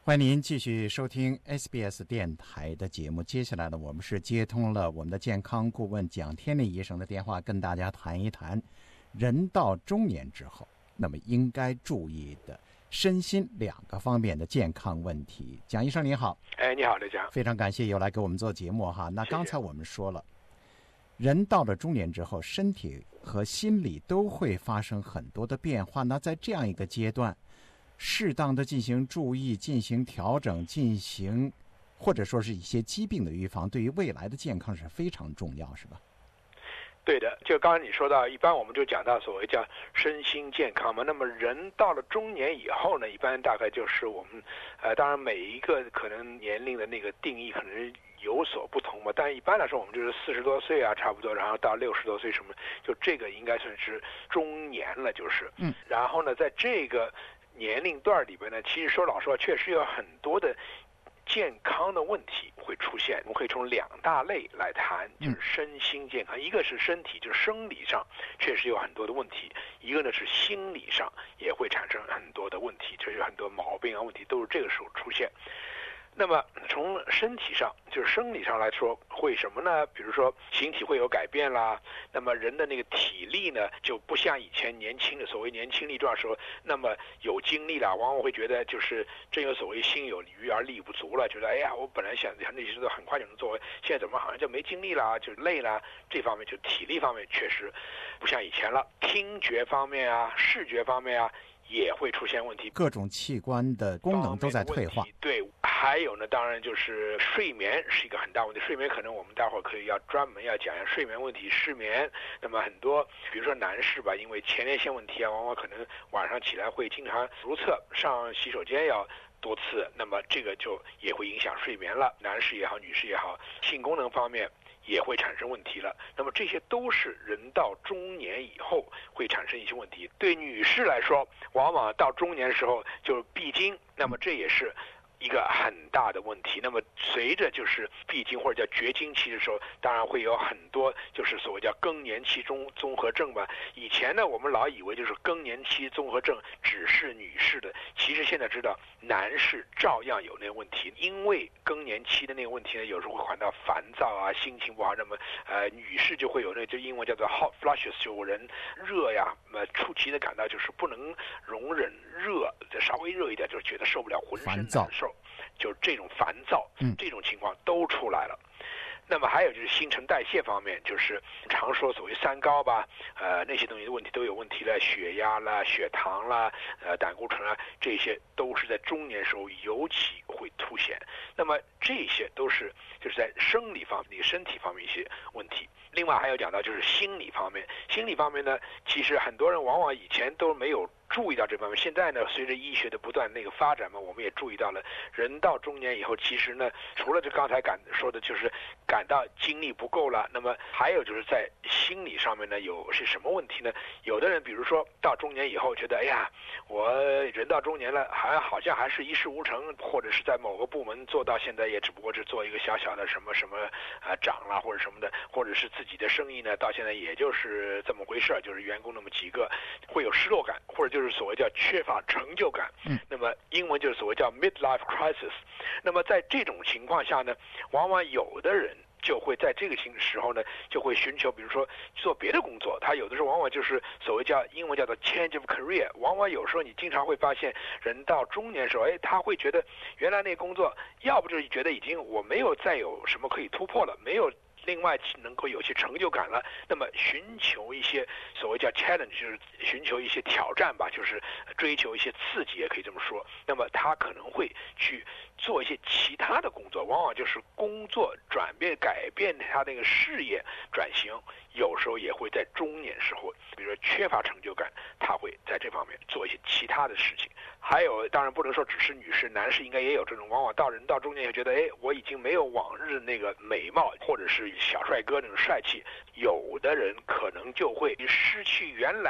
欢迎您继续收听 SBS 电台的节目。接下来呢，我们是接通了我们的健康顾问蒋天立医生的电话，跟大家谈一谈人到中年之后，那么应该注意的身心两个方面的健康问题。蒋医生您好。 你好，刘蒋， 非常感谢又来给我们做节目哈。那刚才我们说了，人到了中年之后，身体和心理都会发生很多的变化。那在这样一个阶段，适当的进行注意、进行调整、进行或者说是一些疾病的预防，对于未来的健康是非常重要，是吧？ 对的，就刚才你说到，一般我们就讲到所谓叫身心健康嘛。那么人到了中年以后呢，一般大概就是我们，当然每一个可能年龄的那个定义可能有所不同嘛，但一般来说我们就是40多岁啊，差不多，然后到60多岁什么，就这个应该算是中年了，就是。然后呢，在这个年龄段里边呢，其实说老实话，确实有很多的健康的问题会出现。我们可以从2大类来谈，就是身心健康。一个是身体，就是生理上确实有很多的问题；一个呢是心理上也会产生很多的问题，就是很多毛病啊问题都是这个时候出现。那么从身体上，就是生理上来说，会什么呢？比如说形体会有改变啦，那么人的那个体力呢，就不像以前年轻的所谓年轻力壮时候那么有精力了，往往会觉得就是正有所谓心有余而力不足了，觉得哎呀，我本来想那些都很快就能做，现在怎么好像就没精力啦，就累啦。这方面就体力方面确实不像以前了。听觉方面啊，视觉方面啊，也会出现问题， 各种器官的功能都在退化。 对，还有呢，当然就是睡眠是一个很大问题。睡眠可能我们待会儿可以专门要讲一下睡眠问题。失眠，那么很多比如说男士吧，因为前列腺问题啊，往往可能晚上起来会经常如厕，上洗手间要多次，那么这个就也会影响睡眠了。男士也好，女士也好，性功能方面也会产生问题了。那么这些都是人到中年以后会产生一些问题。对女士来说，往往到中年的时候就是闭经，那么这也是一个很大的问题。那么随着就是闭经或者叫绝经期的时候，当然会有很多就是所谓叫更年期综合症吧。以前呢，我们老以为就是更年期综合症只是女士的，其实现在知道男士照样有那个问题。因为更年期的那个问题呢，有时候会感到烦躁啊，心情不好，那么女士就会有那就英文叫做 hot flushes， 就人热呀，出奇的感到就是不能容忍热，稍微热一点就觉得受不了，浑身难受，就这种烦躁，这种情况都出来了。那么还有就是新陈代谢方面，就是常说所谓三高吧，那些东西的问题都有问题了，血压啦、血糖啦、胆固醇啊，这些都是在中年时候尤其会凸显。那么这些都是就是在生理方面、身体方面一些问题。另外还有讲到就是心理方面，心理方面呢，其实很多人往往以前都没有注意到这方面，现在呢，随着医学的不断那个发展嘛，我们也注意到了，人到中年以后，其实呢，除了这刚才说的，就是感到精力不够了，那么还有就是在心理上面呢，是什么问题呢？有的人比如说到中年以后，觉得哎呀，我人到中年了，好像还是一事无成，或者是在某个部门做到现在也只不过是做一个小小的什么长啦或者什么的，或者是自己的生意呢，到现在也就是这么回事，就是员工那么几个，会有失落感，或者就是所谓叫缺乏成就感。那么英文就是所谓叫 midlife crisis。那么在这种情况下呢，往往有的人就会在这个时候呢，就会寻求比如说做别的工作。他有的时候往往就是所谓叫英文叫做 change of career。往往有时候你经常会发现，人到中年的时候，他会觉得原来那工作，要不就是觉得已经我没有再有什么可以突破了，没有另外能够有些成就感了，那么寻求一些所谓叫 challenge， 就是寻求一些挑战吧，就是追求一些刺激，也可以这么说。那么他可能会去做一些其他的工作，往往就是工作改变他那个事业转型，有时候也会在中年时候，比如说缺乏成就感，他会在这方面做一些其他的事情。还有当然不能说只是女士，男士应该也有这种，往往人到中年也觉得我已经没有往日那个美貌或者是小帅哥那种帅气，有的人可能就会失去原来引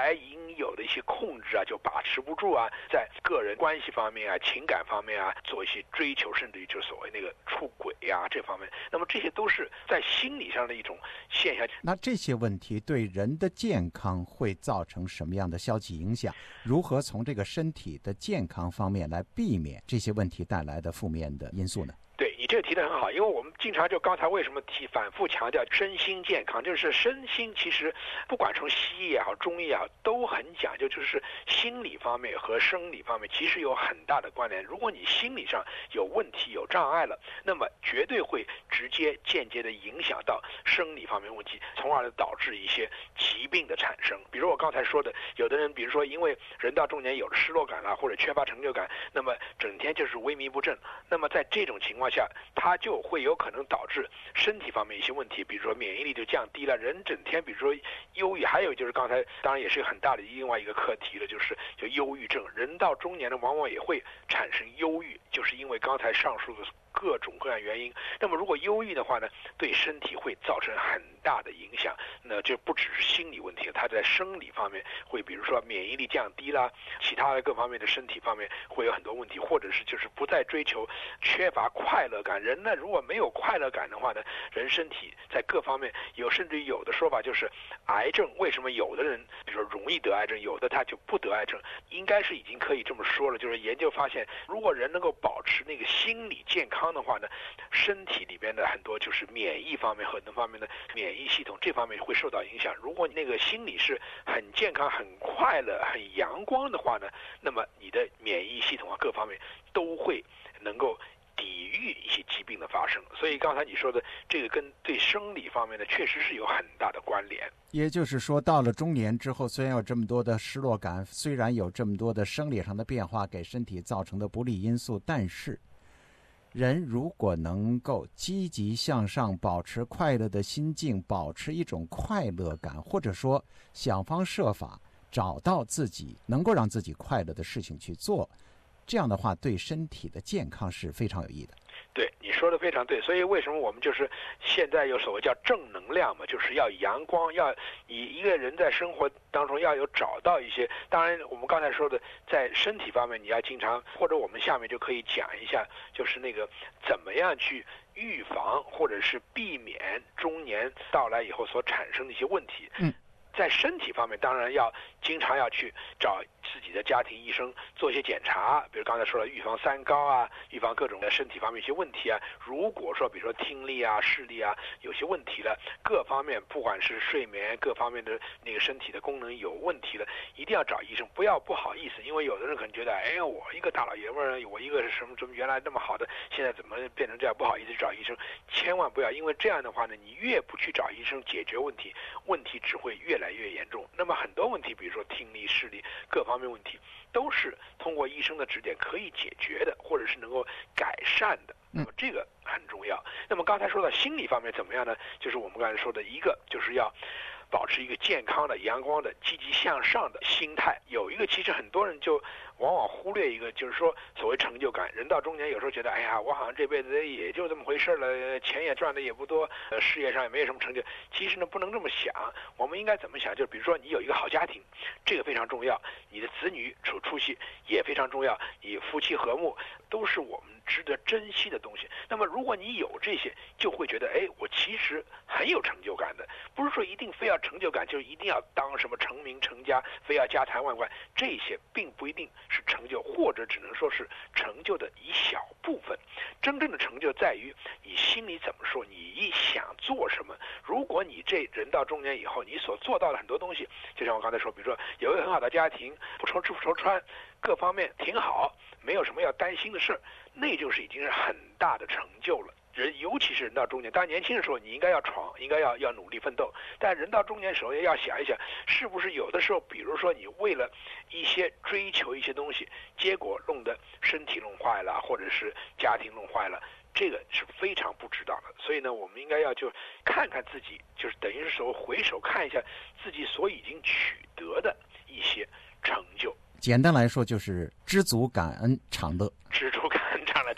应有的一些控制啊，就把持不住啊，在个人关系方面啊、情感方面啊，做一些追求，甚至于就是所谓那个出轨啊这方面。那么这些都是在心理上的一种现象。 那这些问题对人的健康会造成什么样的消极影响？如何从这个身体的健康方面来避免这些问题带来的负面的因素呢？ 对，你这个提得很好，因为我们经常就刚才为什么反复强调身心健康，就是身心其实不管从西医也好中医也好都很讲究，就是心理方面和生理方面其实有很大的关联。如果你心理上有问题有障碍了，那么绝对会直接间接的影响到生理方面问题，从而导致一些疾病的产生。比如我刚才说的，有的人比如说因为人到中年有了失落感啦，或者缺乏成就感，那么整天就是萎靡不振，那么在这种情况下，它就会有可能导致身体方面一些问题，比如说免疫力就降低了，人整天比如说忧郁，还有就是刚才当然也是很大的另外一个课题了，就是就忧郁症。人到中年呢，往往也会产生忧郁，就是因为刚才上述的各种各样原因。那么如果忧郁的话呢，对身体会造成很大的影响，那就不只是心理问题，它在生理方面会比如说免疫力降低啦，其他的各方面的身体方面会有很多问题，或者是就是不再追求，缺乏快乐感。人呢如果没有快乐感的话呢，人身体在各方面甚至有的说法就是癌症，为什么有的人比如说容易得癌症，有的他就不得癌症，应该是已经可以这么说了，就是研究发现，如果人能够保持那个心理健康的话呢，身体里边的很多就是免疫方面很多方面的免疫系统这方面会受到影响。如果你那个心理是很健康很快乐很阳光的话呢，那么你的免疫系统啊各方面都会能够抵御一些疾病的发生。所以刚才你说的这个跟对生理方面的确实是有很大的关联。 也就是说，到了中年之后，虽然有这么多的失落感，虽然有这么多的生理上的变化给身体造成的不利因素，但是人如果能够积极向上，保持快乐的心境，保持一种快乐感，或者说想方设法找到自己能够让自己快乐的事情去做，这样的话对身体的健康是非常有益的。 对，你说的非常对。所以为什么我们就是现在有所谓叫正能量嘛，就是要阳光，要一个人在生活当中要有找到一些，当然我们刚才说的在身体方面你要经常，或者我们下面就可以讲一下，就是那个怎么样去预防或者是避免中年到来以后所产生的一些问题。在身体方面当然要经常要去找自己的家庭医生做一些检查，比如刚才说了预防三高啊，预防各种的身体方面一些问题啊。如果说比如说听力啊视力啊有些问题了，各方面不管是睡眠各方面的那个身体的功能有问题了，一定要找医生，不要不好意思。因为有的人可能觉得我一个大老爷们儿，我一个什么原来那么好的，现在怎么变成这样，不好意思找医生。千万不要，因为这样的话呢，你越不去找医生解决问题，问题只会越来越严重。那么很多问题比如说听力视力各方面问题都是通过医生的指点可以解决的，或者是能够改善的，那么这个很重要。那么刚才说到心理方面怎么样呢，就是我们刚才说的一个就是要保持一个健康的阳光的积极向上的心态。有一个其实很多人就往往忽略一个，就是说所谓成就感。人到中年有时候觉得我好像这辈子也就这么回事了，钱也赚的也不多，事业上也没有什么成就。其实呢不能这么想，我们应该怎么想，就比如说你有一个好家庭，这个非常重要，你的子女出息也非常重要，你夫妻和睦都是我们值得珍惜的东西。那么如果你有这些，就会觉得我其实很有成就感的。不是说一定非要成就感就一定要当什么成名成家，非要家财万贯，这些并不一定是成就，或者只能说是成就的一小部分。真正的成就在于你心里怎么说，你想做什么。如果你这人到中年以后，你所做到的很多东西，就像我刚才说，比如说有一个很好的家庭，不愁吃不愁穿，各方面挺好，没有什么要担心的事，那就是已经是很大的成就了。人尤其是人到中年，当然年轻的时候你应该要闯，应该要努力奋斗，但人到中年的时候也要想一想，是不是有的时候比如说你为了一些追求一些东西，结果弄得身体弄坏了，或者是家庭弄坏了，这个是非常不值当的。所以呢我们应该要就看看自己，就是等于是说回首看一下自己所已经取得的一些成就。 简单来说就是知足感恩常乐。 知足感恩常乐，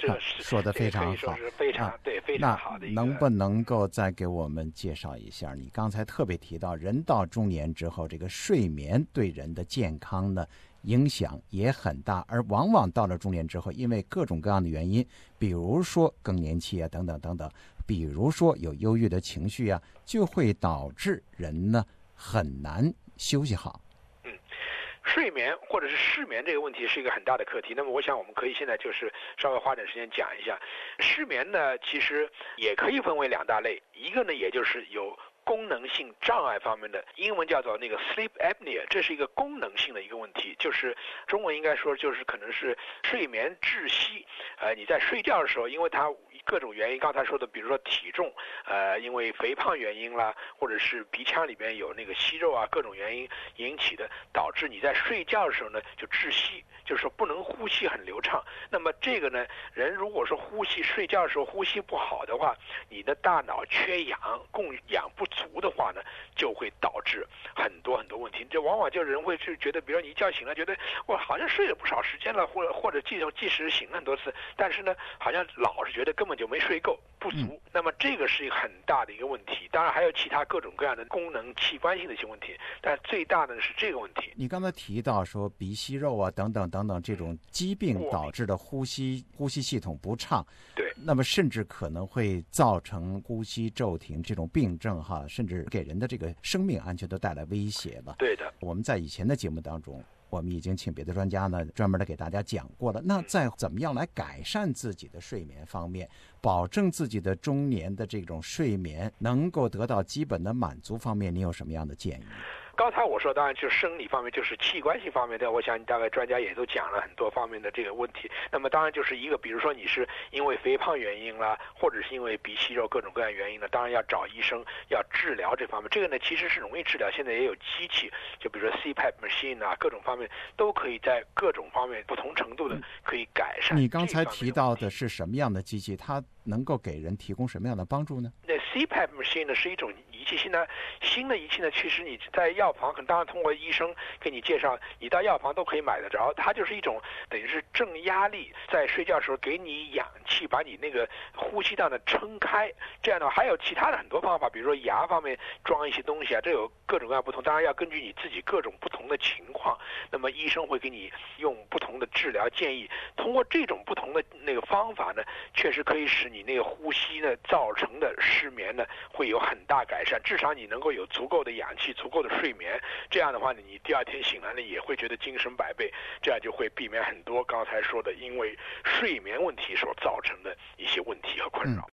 这个是说得非常好， 可以说是非常对非常好的一个。 能不能够再给我们介绍一下？你刚才特别提到，人到中年之后，这个睡眠对人的健康呢影响也很大，而往往到了中年之后，因为各种各样的原因，比如说更年期啊，等等等等，比如说有忧郁的情绪啊，就会导致人呢很难休息好。 睡眠或者是失眠这个问题是一个很大的课题。那么我想我们可以现在就是稍微花点时间讲一下。失眠呢，其实也可以分为两大类，一个呢也就是有功能性障碍方面的，英文叫做那个 sleep apnea， 这是一个功能性的一个问题，就是中文应该说就是可能是睡眠窒息。你在睡觉的时候，因为它各种原因，刚才说的，比如说体重，因为肥胖原因啦，或者是鼻腔里边有那个息肉啊，各种原因引起的，导致你在睡觉的时候呢就窒息，就是说不能呼吸很流畅。那么这个呢，人如果说睡觉的时候呼吸不好的话，你的大脑缺氧，供氧不足的话呢，就会导致很多很多问题。这往往就人会去觉得，比如说你一觉醒了，觉得我好像睡了不少时间了，或者即使醒了很多次，但是呢，好像老是觉得根本就没睡够，不足。那么这个是一个很大的一个问题。当然还有其他各种各样的功能器官性的一些问题，但最大的是这个问题。 你刚才提到说鼻息肉啊等等等等这种疾病导致的呼吸系统不畅， 对， 那么甚至可能会造成呼吸骤停这种病症哈，甚至给人的这个生命安全都带来威胁了。 对的， 我们在以前的节目当中，我们已经请别的专家呢专门的给大家讲过了。那在怎么样来改善自己的睡眠方面，保证自己的中年的这种睡眠能够得到基本的满足方面，你有什么样的建议？ 刚才我说当然就是生理方面，就是器官性方面的，我想大概专家也都讲了很多方面的这个问题。那么当然就是一个，比如说你是因为肥胖原因啦，或者是因为鼻息肉各种各样原因呢，当然要找医生要治疗这方面。这个呢其实是容易治疗，现在也有机器，就比如说 CPAP machine 啊，各种方面都可以在各种方面不同程度的可以改善。 你刚才提到的是什么样的机器？它能够给人提供什么样的帮助呢？ 那 CPAP machine 呢是一种仪器，现在新的仪器呢，其实你在药房当然通过医生给你介绍，你到药房都可以买得着。它就是一种等于是正压力，在睡觉的时候给你氧气，把你那个呼吸道呢撑开。这样的话还有其他的很多方法，比如说牙方面装一些东西啊，这有各种各样不同。当然要根据你自己各种不同的情况，那么医生会给你用不同的治疗建议。通过这种不同的那个方法呢，确实可以使你那个呼吸呢造成的失眠呢会有很大改善，至少你能够有足够的氧气，足够的睡眠。这样的话呢，你第二天醒来呢也会觉得精神百倍，这样就会避免很多刚才说的因为睡眠问题所造成的一些问题和困扰。